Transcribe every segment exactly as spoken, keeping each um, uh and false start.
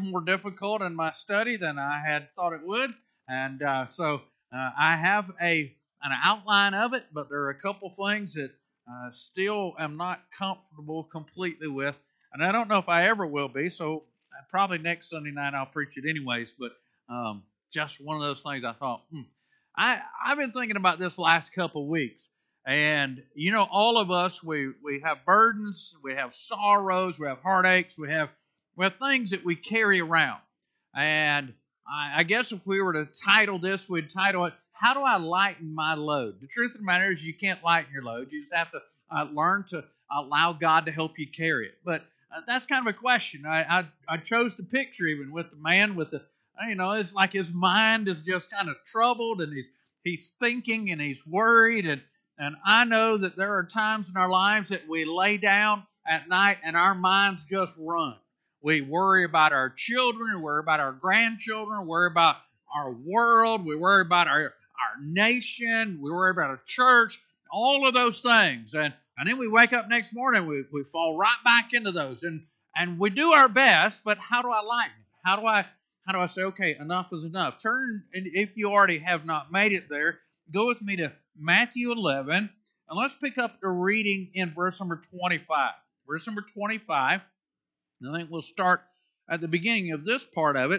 more difficult in my study than I had thought it would. And uh, so uh, I have a an outline of it, but there are a couple things that uh, still am not comfortable completely with. And I don't know if I ever will be, so probably next Sunday night I'll preach it anyways. But um, just one of those things I thought, hmm. I, I've been thinking about this last couple of weeks. And, you know, all of us, we, we have burdens, we have sorrows, we have heartaches, we have, we have things that we carry around. And I, I guess if we were to title this, we'd title it, How Do I Lighten My Load? The truth of the matter is you can't lighten your load. You just have to uh, learn to allow God to help you carry it. But uh, that's kind of a question. I, I, I chose the picture even with the man with the, you know, it's like his mind is just kind of troubled and he's he's thinking and he's worried. And And I know that there are times in our lives that we lay down at night and our minds just run. We worry about our children, we worry about our grandchildren, we worry about our world, we worry about our, our nation, we worry about our church, all of those things. And, and then we wake up next morning, we, we fall right back into those. And, and we do our best, but how do I lighten it? How do I, how do I say, okay, enough is enough? Turn, and if you already have not made it there, go with me to Matthew eleven, and let's pick up the reading in verse number twenty-five. Verse number twenty-five, I think we'll start at the beginning of this part of it.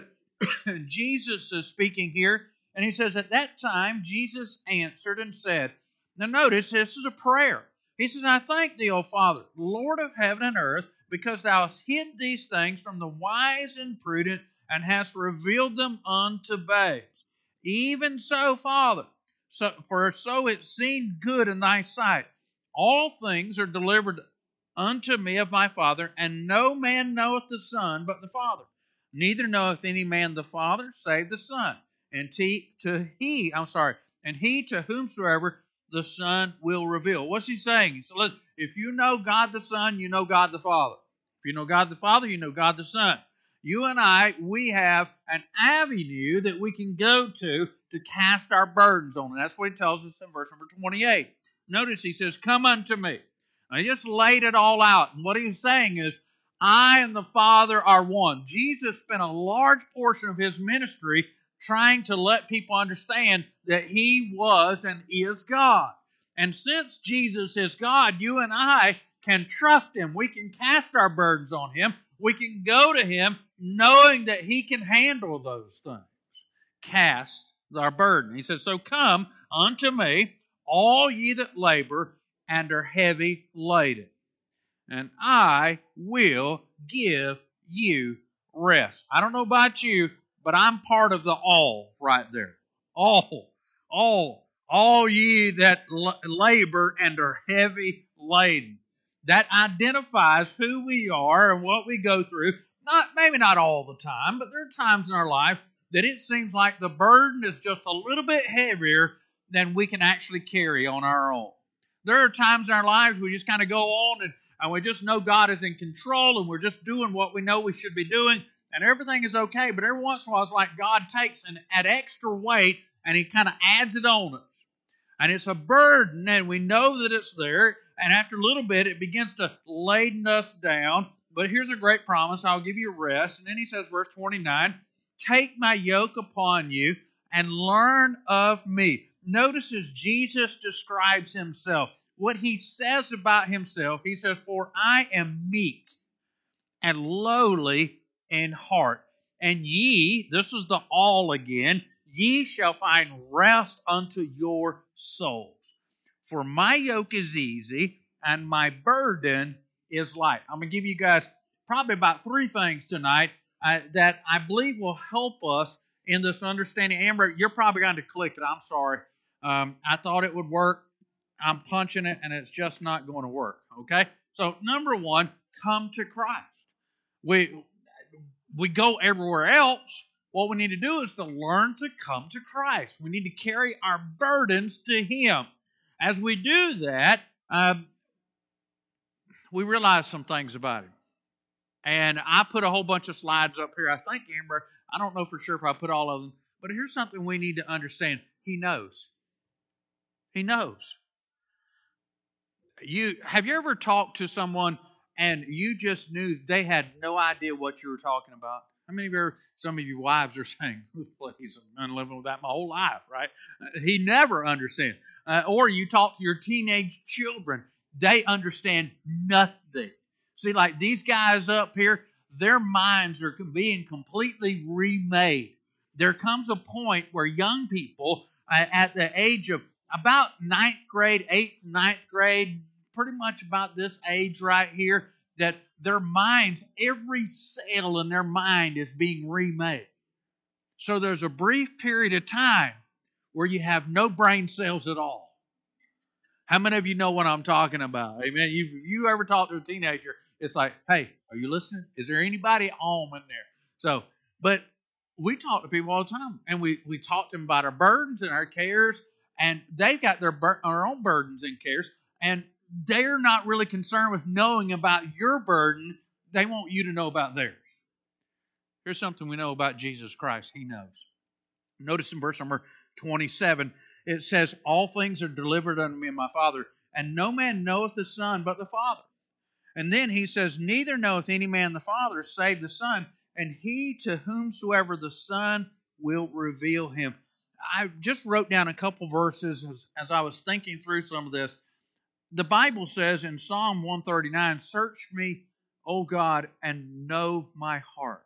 Jesus is speaking here, and he says, At that time Jesus answered and said, now notice, this is a prayer. He says, I thank thee, O Father, Lord of heaven and earth, because thou hast hid these things from the wise and prudent, and hast revealed them unto babes. Even so, Father, So, for so it seemed good in thy sight. All things are delivered unto me of my Father, and no man knoweth the Son but the Father. Neither knoweth any man the Father save the Son, and he to he, I'm sorry, and he to whomsoever the Son will reveal. What's he saying? He said, listen, if you know God the Son, you know God the Father. If you know God the Father, you know God the Son. You and I, we have an avenue that we can go to to cast our burdens on. And that's what he tells us in verse number twenty-eight. Notice he says, come unto me. And he just laid it all out. And what he's saying is, I and the Father are one. Jesus spent a large portion of his ministry trying to let people understand that he was and is God. And since Jesus is God, you and I can trust him. We can cast our burdens on him. We can go to him knowing that he can handle those things. Cast our burden. He says, so come unto me, all ye that labor and are heavy laden, and I will give you rest. I don't know about you, but I'm part of the all right there. All, all, all ye that labor and are heavy laden. That identifies who we are and what we go through. Not maybe not all the time, but there are times in our life that it seems like the burden is just a little bit heavier than we can actually carry on our own. There are times in our lives we just kind of go on and, and we just know God is in control and we're just doing what we know we should be doing and everything is okay. But every once in a while it's like God takes an, an extra weight and he kind of adds it on us. And it's a burden and we know that it's there. And after a little bit it begins to laden us down. But here's a great promise. I'll give you rest. And then he says, verse twenty-nine, take my yoke upon you and learn of me. Notice as Jesus describes himself, what he says about himself, he says, for I am meek and lowly in heart. And ye, this is the all again, ye shall find rest unto your souls. For my yoke is easy and my burden is light. I'm going to give you guys probably about three things tonight uh, that I believe will help us in this understanding. Amber, you're probably going to click it. I'm sorry. Um, I thought it would work. I'm punching it, and it's just not going to work. Okay? So, number one, come to Christ. We we go everywhere else. What we need to do is to learn to come to Christ. We need to carry our burdens to him. As we do that, um, we realize some things about him. And I put a whole bunch of slides up here. I think, Amber, I don't know for sure if I put all of them, but here's something we need to understand. He knows. He knows. You have you ever talked to someone and you just knew they had no idea what you were talking about? How many of you, some of you wives are saying, please, I've been living with that my whole life, right? He never understands. Uh, or you talk to your teenage children, they understand nothing. See, like these guys up here, their minds are being completely remade. There comes a point where young people uh, at the age of about ninth grade, eighth, ninth grade, pretty much about this age right here, that their minds, every cell in their mind is being remade. So there's a brief period of time where you have no brain cells at all. How many of you know what I'm talking about? Amen. You you ever talk to a teenager? It's like, hey, are you listening? Is there anybody at home in there? So, but we talk to people all the time, and we, we talk to them about our burdens and our cares, and they've got their bur- our own burdens and cares, and they're not really concerned with knowing about your burden. They want you to know about theirs. Here's something we know about Jesus Christ. He knows. Notice in verse number twenty-seven, it says, all things are delivered unto me of my Father, and no man knoweth the Son but the Father. And then he says, neither knoweth any man the Father save the Son, and he to whomsoever the Son will reveal him. I just wrote down a couple verses as, as I was thinking through some of this. The Bible says in Psalm one thirty-nine, search me, O God, and know my heart.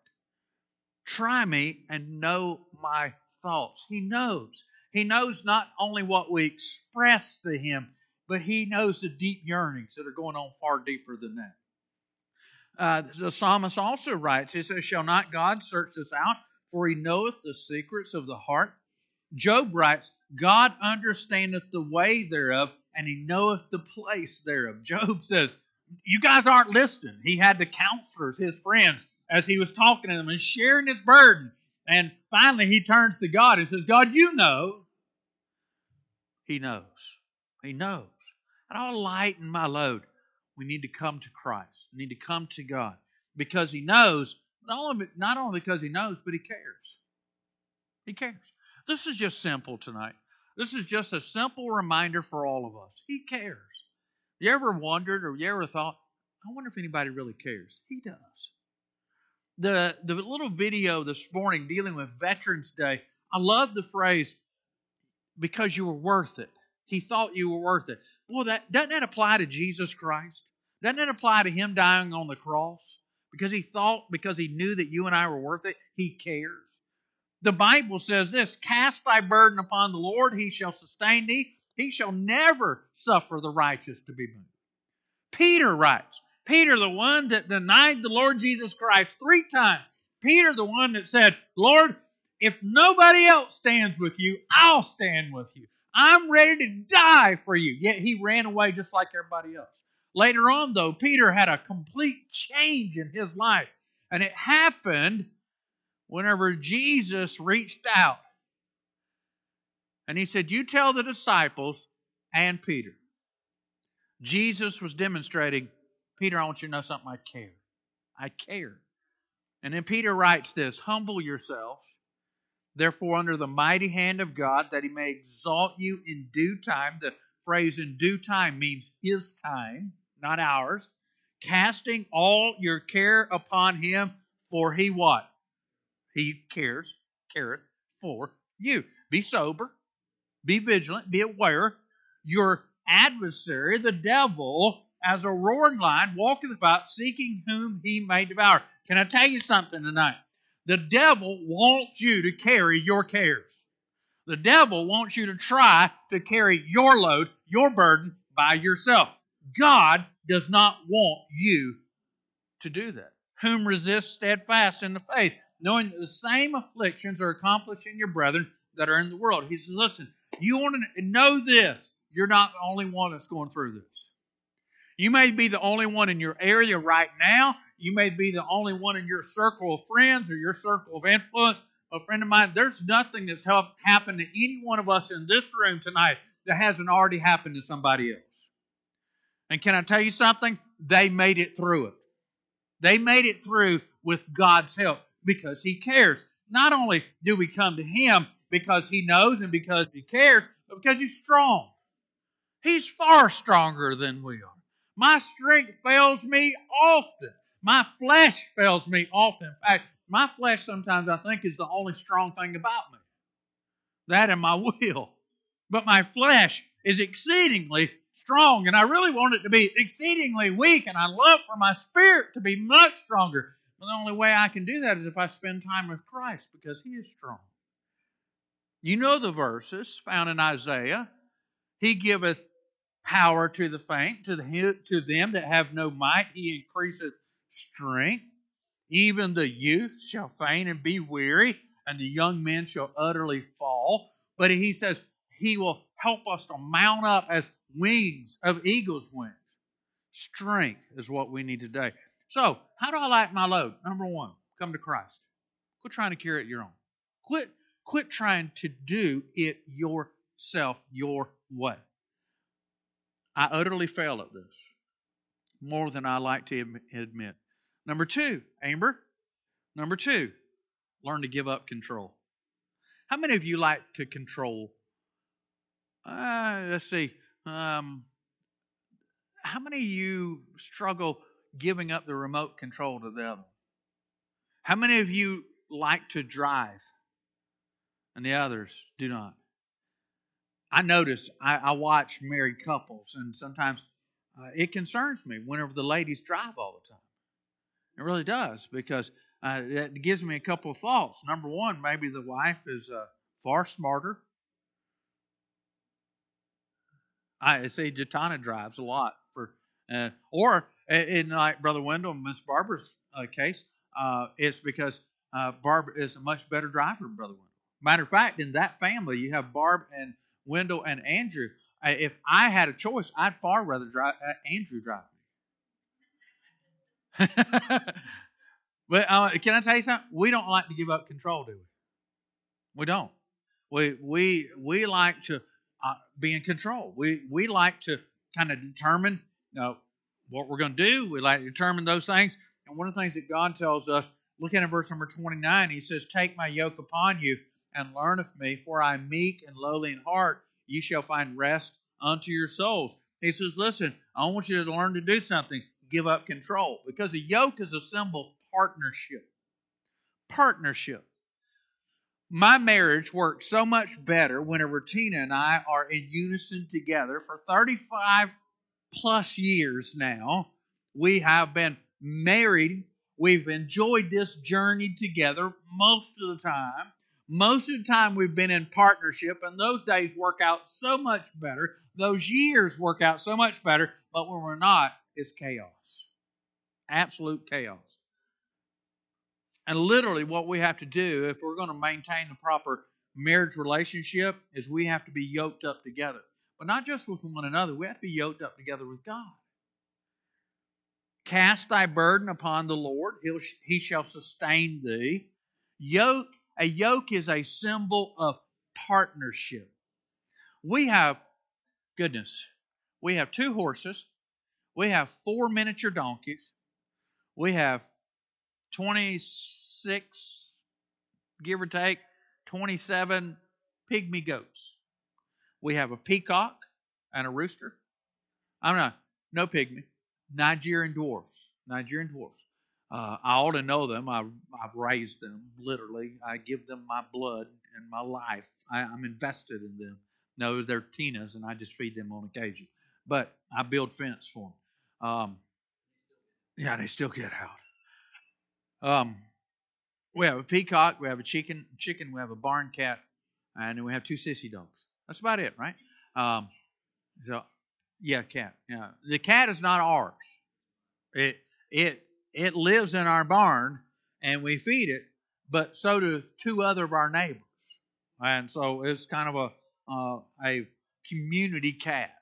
Try me and know my thoughts. He knows. He knows not only what we express to Him, but He knows the deep yearnings that are going on far deeper than that. Uh, the psalmist also writes, he says, shall not God search this out, for He knoweth the secrets of the heart? Job writes, God understandeth the way thereof, and He knoweth the place thereof. Job says, you guys aren't listening. He had the counselors, his friends, as he was talking to them and sharing his burden. And finally he turns to God and says, God, you know. He knows. He knows. And I'll lighten my load. We need to come to Christ. We need to come to God. Because He knows, not only, not only because He knows, but He cares. He cares. This is just simple tonight. This is just a simple reminder for all of us. He cares. You ever wondered or you ever thought, I wonder if anybody really cares? He does. The, the little video this morning dealing with Veterans Day, I love the phrase, because you were worth it. He thought you were worth it. Boy, that, doesn't that apply to Jesus Christ? Doesn't that apply to Him dying on the cross? Because He thought, because He knew that you and I were worth it, He cares. The Bible says this, cast thy burden upon the Lord, He shall sustain thee. He shall never suffer the righteous to be moved. Peter writes, Peter, the one that denied the Lord Jesus Christ three times. Peter, the one that said, Lord, if nobody else stands with you, I'll stand with you. I'm ready to die for you. Yet he ran away just like everybody else. Later on, though, Peter had a complete change in his life. And it happened whenever Jesus reached out. And He said, you tell the disciples and Peter. Jesus was demonstrating, Peter, I want you to know something. I care. I care. And then Peter writes this, humble yourselves, therefore under the mighty hand of God, that He may exalt you in due time. The phrase in due time means His time, not ours. Casting all your care upon Him, for He what? He cares, careth for you. Be sober, be vigilant, be aware. Your adversary, the devil, as a roaring lion, walketh about, seeking whom he may devour. Can I tell you something tonight? The devil wants you to carry your cares. The devil wants you to try to carry your load, your burden, by yourself. God does not want you to do that. Whom resist steadfast in the faith, knowing that the same afflictions are accomplished in your brethren that are in the world. He says, listen, you want to know this. You're not the only one that's going through this. You may be the only one in your area right now. You may be the only one in your circle of friends or your circle of influence. A friend of mine, there's nothing that's helped happened to any one of us in this room tonight that hasn't already happened to somebody else. And can I tell you something? They made it through it. They made it through with God's help because He cares. Not only do we come to Him because He knows and because He cares, but because He's strong. He's far stronger than we are. My strength fails me often. My flesh fails me often. In fact, My flesh sometimes I think is the only strong thing about me. That and my will. But my flesh is exceedingly strong, and I really want it to be exceedingly weak, and I love for my spirit to be much stronger. But the only way I can do that is if I spend time with Christ, because He is strong. You know the verses found in Isaiah. He giveth power to the faint, to, the, to them that have no might, He increaseth strength. Even the youth shall faint and be weary, and the young men shall utterly fall. But He says He will help us to mount up as wings of eagle's wings. Strength is what we need today. So, how do I lighten my load? Number one, come to Christ. Quit trying to carry it your own. Quit, quit trying to do it yourself, your way. I utterly fail at this, more than I like to admit. Number two, Amber, number two, learn to give up control. How many of you like to control? Uh, let's see. Um, how many of you struggle giving up the remote control to the other? How many of you like to drive and the others do not? I notice, I, I watch married couples, and sometimes uh, it concerns me whenever the ladies drive all the time. It really does, because uh, it gives me a couple of thoughts. Number one, maybe the wife is uh, far smarter. I see Jatana drives a lot, for, uh, or in like Brother Wendell and Miss Barbara's uh, case, uh, it's because uh, Barb is a much better driver than Brother Wendell. Matter of fact, in that family, you have Barb and Wendell and Andrew. Uh, if I had a choice, I'd far rather drive uh, Andrew drive me. But uh, can I tell you something? We don't like to give up control, do we? We don't. We we we like to uh, be in control. We we like to kind of determine, you know, what we're going to do. We like to determine those things. And one of the things that God tells us, look at in verse number twenty-nine, He says, "Take my yoke upon you and learn of me, for I am meek and lowly in heart. You shall find rest unto your souls." He says, listen, I want you to learn to do something. Give up control. Because a yoke is a symbol of partnership. Partnership. My marriage works so much better whenever Tina and I are in unison together. For thirty-five plus years now, we have been married. We've enjoyed this journey together most of the time. Most of the time we've been in partnership, and those days work out so much better. Those years work out so much better, but when we're not, it's chaos. Absolute chaos. And literally what we have to do if we're going to maintain the proper marriage relationship is we have to be yoked up together. But not just with one another, we have to be yoked up together with God. Cast thy burden upon the Lord, He'll, He shall sustain thee. Yoke, a yoke is a symbol of partnership. We have, goodness, we have two horses. We have four miniature donkeys. We have twenty-six, give or take, twenty-seven pygmy goats. We have a peacock and a rooster. I'm not, no pygmy. Nigerian dwarfs. Nigerian dwarfs. Uh, I ought to know them. I've, I've raised them, literally. I give them my blood and my life. I, I'm invested in them. No, they're Tina's, and I just feed them on occasion. But I build fence for them. Um, yeah, they still get out. Um, we have a peacock, we have a chicken, chicken, we have a barn cat, and then we have two sissy dogs. That's about it, right? Um, so, yeah, cat. Yeah, the cat is not ours. It it it lives in our barn, and we feed it. But so do two other of our neighbors, and so it's kind of a uh, a community cat.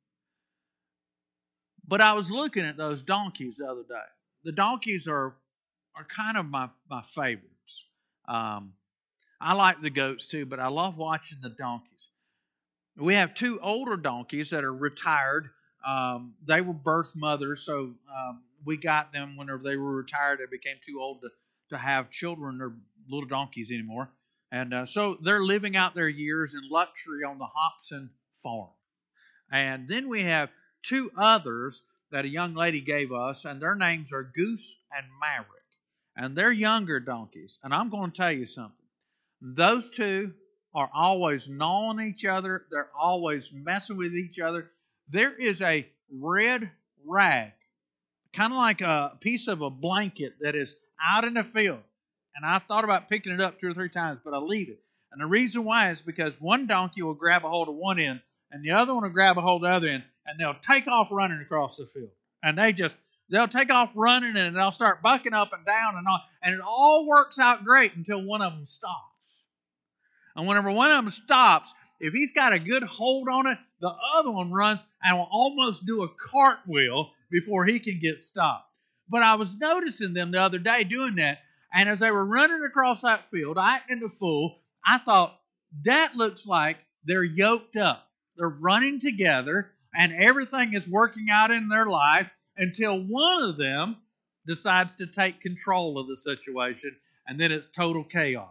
But I was looking at those donkeys the other day. The donkeys are are kind of my, my favorites. Um, I like the goats too, but I love watching the donkeys. We have two older donkeys that are retired. Um, they were birth mothers, so um, we got them whenever they were retired. They became too old to, to have children or little donkeys anymore. And uh, so they're living out their years in luxury on the Hobson farm. And then we have two others that a young lady gave us, and their names are Goose and Maverick. and they're younger donkeys. And I'm going to tell you something. Those two are always gnawing each other. They're always messing with each other. There is a red rag, kind of like a piece of a blanket that is out in the field. And I've thought about picking it up two or three times, but I leave it. And the reason why is because one donkey will grab a hold of one end, and the other one will grab a hold of the other end, and they'll take off running across the field. And they just, they'll take off running, and they'll start bucking up and down and on. And it all works out great until one of them stops. And whenever one of them stops, if he's got a good hold on it, the other one runs and will almost do a cartwheel before he can get stopped. But I was noticing them the other day doing that, and as they were running across that field, acting the fool, I thought, that looks like they're yoked up. They're running together, and everything is working out in their life until one of them decides to take control of the situation, and then it's total chaos.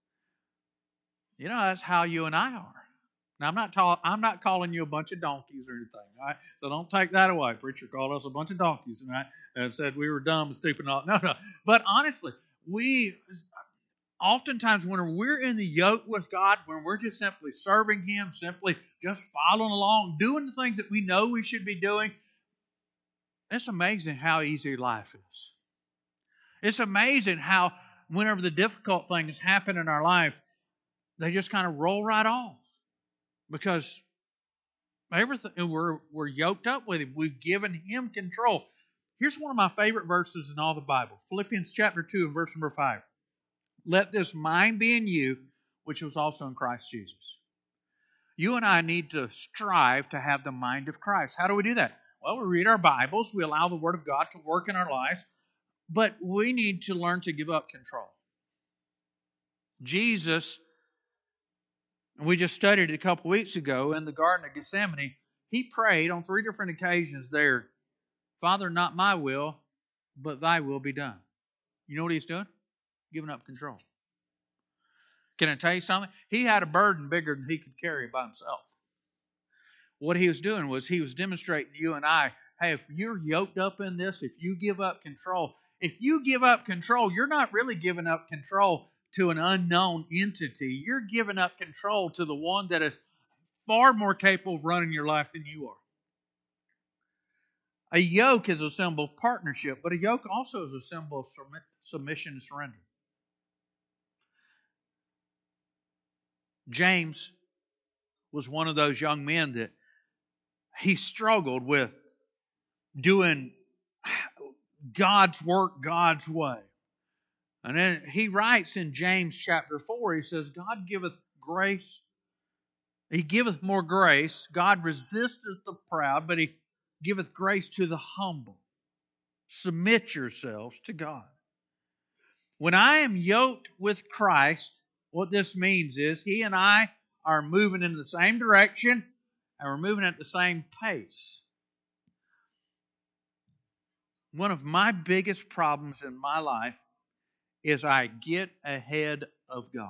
You know, that's how you and I are. Now, I'm not ta- I'm not calling you a bunch of donkeys or anything, all right? So don't take that away. Preacher called us a bunch of donkeys, right? And said we were dumb and stupid. No, no. But honestly, we oftentimes when we're in the yoke with God, when we're just simply serving Him, simply just following along, doing the things that we know we should be doing, it's amazing how easy life is. It's amazing how whenever the difficult things happen in our life, they just kind of roll right off. Because everything we're we're yoked up with Him. We've given Him control. Here's one of my favorite verses in all the Bible. Philippians chapter two and verse number five. Let this mind be in you, which was also in Christ Jesus. You and I need to strive to have the mind of Christ. How do we do that? Well, we read our Bibles. We allow the Word of God to work in our lives. But we need to learn to give up control. Jesus, and we just studied it a couple weeks ago in the Garden of Gethsemane, He prayed on three different occasions there, Father, not my will, but thy will be done. You know what He's doing? Giving up control. Can I tell you something? He had a burden bigger than He could carry by Himself. What He was doing was He was demonstrating to you and I, hey, if you're yoked up in this, if you give up control, if you give up control, you're not really giving up control to an unknown entity. You're giving up control to the one that is far more capable of running your life than you are. A yoke is a symbol of partnership, but a yoke also is a symbol of submission and surrender. James was one of those young men that he struggled with doing God's work God's way. And then he writes in James chapter four, he says, God giveth grace. He giveth more grace. God resisteth the proud, but He giveth grace to the humble. Submit yourselves to God. When I am yoked with Christ, what this means is He and I are moving in the same direction and we're moving at the same pace. One of my biggest problems in my life is I get ahead of God.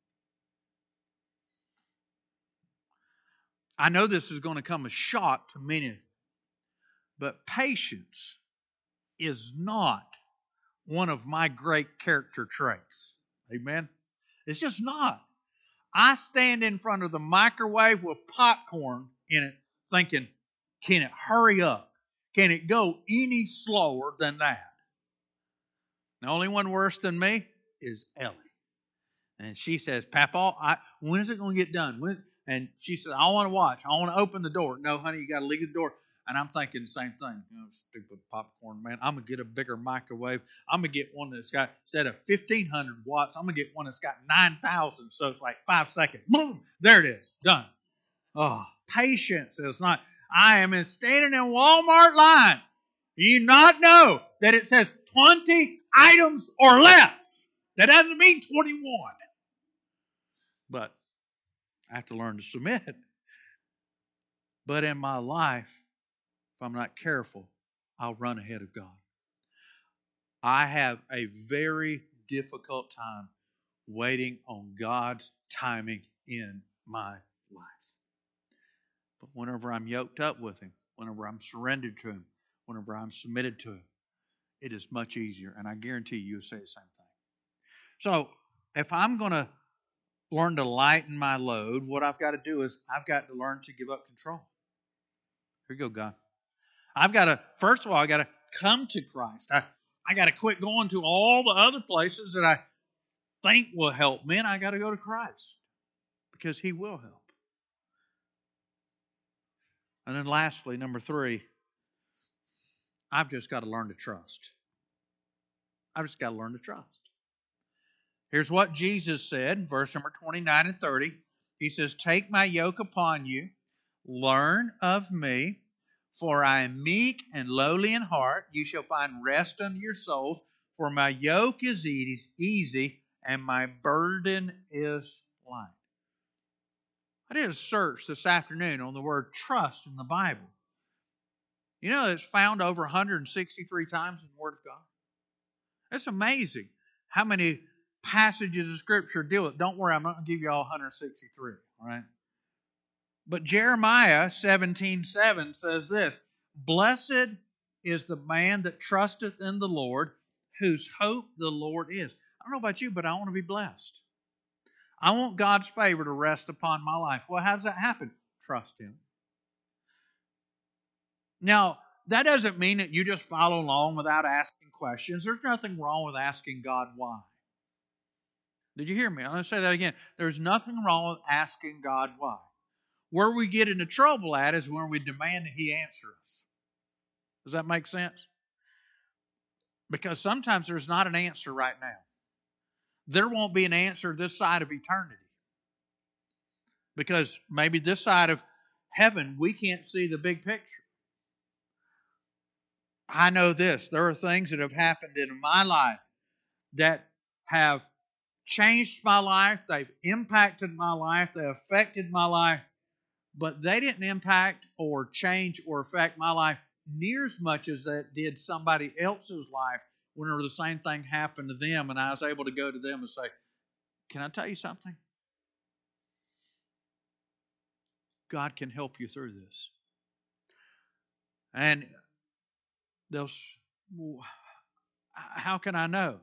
I know this is going to come as shock to many, but patience is not one of my great character traits. Amen? It's just not. I stand in front of the microwave with popcorn in it thinking, can it hurry up? Can it go any slower than that? The only one worse than me is Ellie. And she says, Papa, I, when is it going to get done? When? And she said, I want to watch. I want to open the door. No, honey, you got to leave the door. And I'm thinking the same thing. You know, stupid popcorn, man. I'm going to get a bigger microwave. I'm going to get one that's got, instead of fifteen hundred watts, I'm going to get one that's got nine thousand. So it's like five seconds. Boom. There it is. Done. Oh, patience is not. I am in standing in Walmart line. Do you not know that it says twenty items or less? That doesn't mean twenty-one. But I have to learn to submit. But in my life, if I'm not careful, I'll run ahead of God. I have a very difficult time waiting on God's timing in my life. But whenever I'm yoked up with Him, whenever I'm surrendered to Him, whenever I'm submitted to Him, it is much easier. And I guarantee you, you'll say the same thing. So if I'm going to learn to lighten my load, what I've got to do is I've got to learn to give up control. Here you go, God. I've got to, first of all, I got to come to Christ. I, I got to quit going to all the other places that I think will help me, and I got to go to Christ because He will help. And then lastly, number three, I've just got to learn to trust. I've just got to learn to trust. Here's what Jesus said, verse number twenty-nine and thirty. He says, "Take my yoke upon you, learn of me, for I am meek and lowly in heart. You shall find rest unto your souls. For my yoke is easy, and my burden is light." I did a search this afternoon on the word trust in the Bible. You know, it's found over one hundred sixty-three times in the Word of God. It's amazing how many passages of Scripture deal with it. Don't worry, I'm not going to give you all one hundred sixty-three, all right? But Jeremiah seventeen seven says this, "Blessed is the man that trusteth in the Lord, whose hope the Lord is." I don't know about you, but I want to be blessed. I want God's favor to rest upon my life. Well, how does that happen? Trust Him. Now, that doesn't mean that you just follow along without asking questions. There's nothing wrong with asking God why. Did you hear me? I'm going to say that again. There's nothing wrong with asking God why. Where we get into trouble at is when we demand that He answer us. Does that make sense? Because sometimes there's not an answer right now. There won't be an answer this side of eternity. Because maybe this side of heaven, we can't see the big picture. I know this. There are things that have happened in my life that have changed my life. They've impacted my life. They affected my life. But they didn't impact or change or affect my life near as much as that did somebody else's life whenever the same thing happened to them, and I was able to go to them and say, "Can I tell you something? God can help you through this." And they'll, well, how can I know?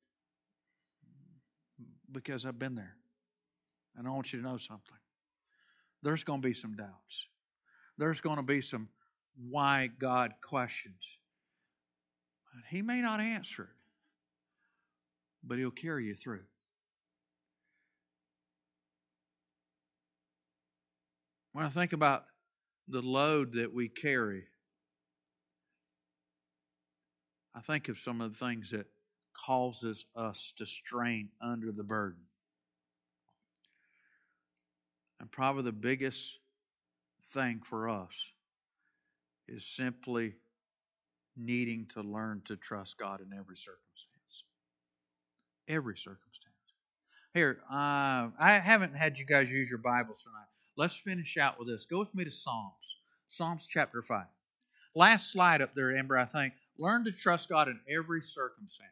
Because I've been there. And I want you to know something. There's going to be some doubts. There's going to be some why God questions. He may not answer it, but He'll carry you through. When I think about the load that we carry, I think of some of the things that causes us to strain under the burden. And probably the biggest thing for us is simply needing to learn to trust God in every circumstance. Every circumstance. Here, uh, I haven't had you guys use your Bibles tonight. Let's finish out with this. Go with me to Psalms. Psalms chapter five. Last slide up there, Amber, I think. Learn to trust God in every circumstance.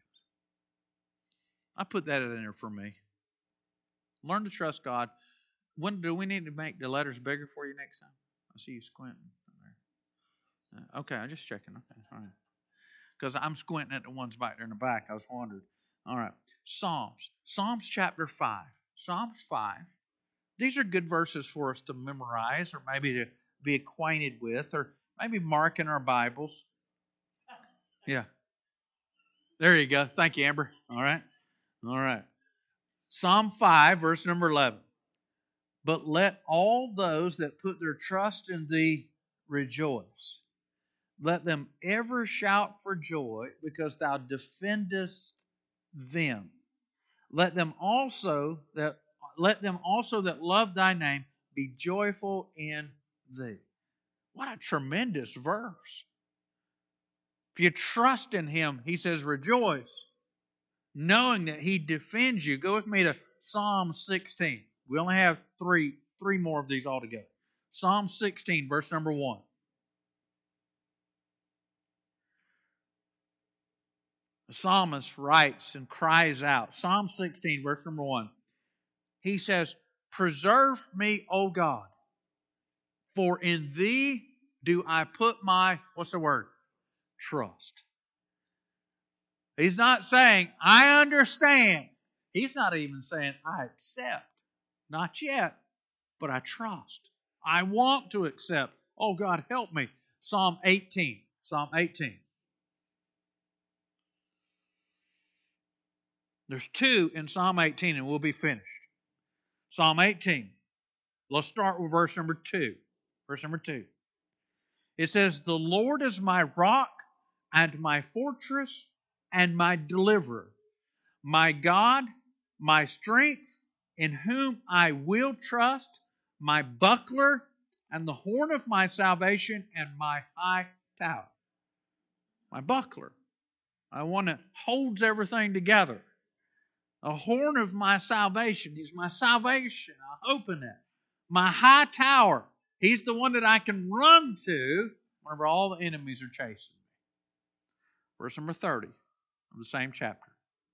I put that in there for me. Learn to trust God. When do we need to make the letters bigger for you next time? I see you squinting. Okay, I'm just checking. Okay, all right. Because I'm squinting at the ones back there in the back. I was wondering. All right. Psalms. Psalms chapter five. Psalms five. These are good verses for us to memorize or maybe to be acquainted with or maybe mark in our Bibles. Yeah. There you go. Thank you, Amber. All right. All right. Psalm five, verse number eleven. "But let all those that put their trust in Thee rejoice. Let them ever shout for joy, because Thou defendest them. Let them also that let them also that love Thy name be joyful in Thee." What a tremendous verse. If you trust in Him, He says, rejoice, knowing that He defends you. Go with me to Psalm sixteen. We only have three, three more of these altogether. Psalm sixteen, verse number one. The psalmist writes and cries out. Psalm sixteen, verse number one. He says, "Preserve me, O God, for in Thee do I put my," what's the word? Trust. He's not saying, I understand. He's not even saying, I accept. Not yet, but I trust. I want to accept. Oh, God, help me. Psalm eighteen. Psalm eighteen. There's two in Psalm eighteen, and we'll be finished. Psalm eighteen. Let's start with verse number two. Verse number two. It says, the Lord is my rock and my fortress and my deliverer, my God, my strength, in whom I will trust, my buckler and the horn of my salvation and my high tower. My buckler. I one that holds everything together. A horn of my salvation. He's my salvation. I hope in that. My high tower. He's the one that I can run to whenever all the enemies are chasing me. Verse number thirty of the same chapter.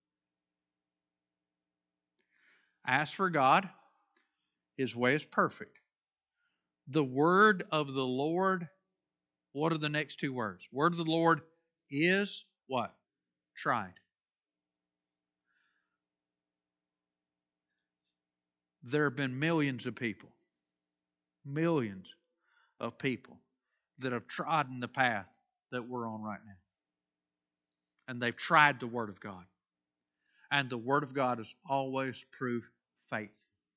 As for God, His way is perfect. The word of the Lord, what are the next two words? Word of the Lord is what? Tried. There have been millions of people, millions of people that have trodden the path that we're on right now. And they've tried the Word of God. And the Word of God has always proved faithful.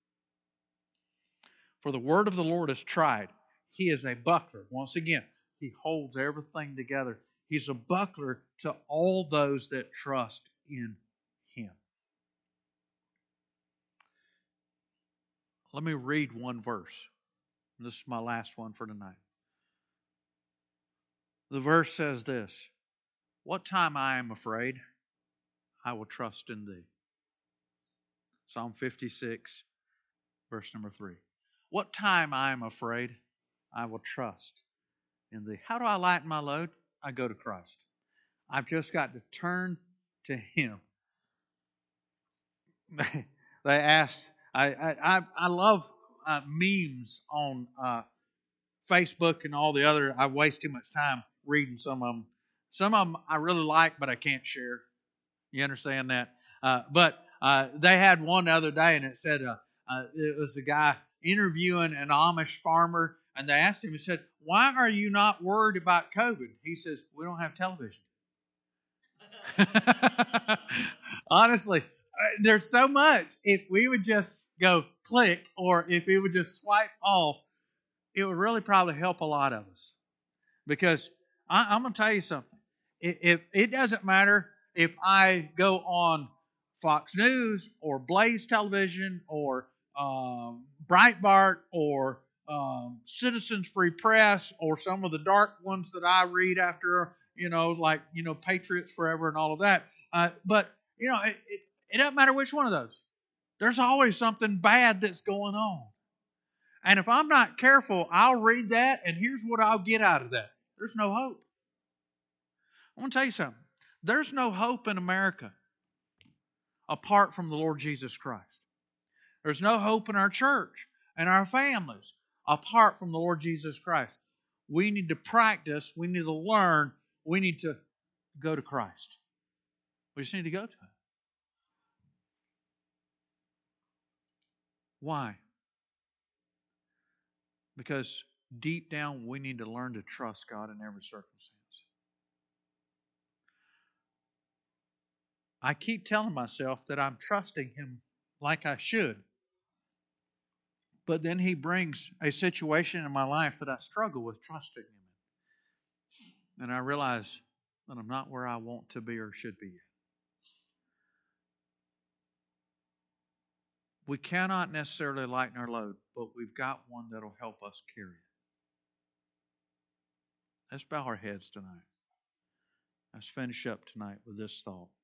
For the Word of the Lord is tried. He is a buckler. Once again, He holds everything together. He's a buckler to all those that trust in Him. Let me read one verse. This is my last one for tonight. The verse says this, what time I am afraid, I will trust in Thee. Psalm fifty-six, verse number three. What time I am afraid, I will trust in Thee. How do I lighten my load? I go to Christ. I've just got to turn to Him. They asked, I, I, I love uh, memes on uh, Facebook and all the other. I waste too much time reading some of them. Some of them I really like, but I can't share. You understand that? Uh, but uh, they had one the other day, and it said uh, uh, it was a guy interviewing an Amish farmer, and they asked him, he said, why are you not worried about COVID? He says, we don't have television. Honestly, there's so much. If we would just go click, or if we would just swipe off, it would really probably help a lot of us. Because I, I'm going to tell you something. If, if it doesn't matter if I go on Fox News or Blaze Television or um, Breitbart or um, Citizens Free Press or some of the dark ones that I read after, you know, like, you know, Patriots Forever and all of that. Uh, but, you know, it, it, it doesn't matter which one of those. There's always something bad that's going on. And if I'm not careful, I'll read that, and here's what I'll get out of that. There's no hope. I want to tell you something. There's no hope in America apart from the Lord Jesus Christ. There's no hope in our church and our families apart from the Lord Jesus Christ. We need to practice. We need to learn. We need to go to Christ. We just need to go to Him. Why? Because deep down we need to learn to trust God in every circumstance. I keep telling myself that I'm trusting Him like I should. But then He brings a situation in my life that I struggle with trusting Him in. And I realize that I'm not where I want to be or should be yet. We cannot necessarily lighten our load, but we've got one that'll help us carry it. Let's bow our heads tonight. Let's finish up tonight with this thought.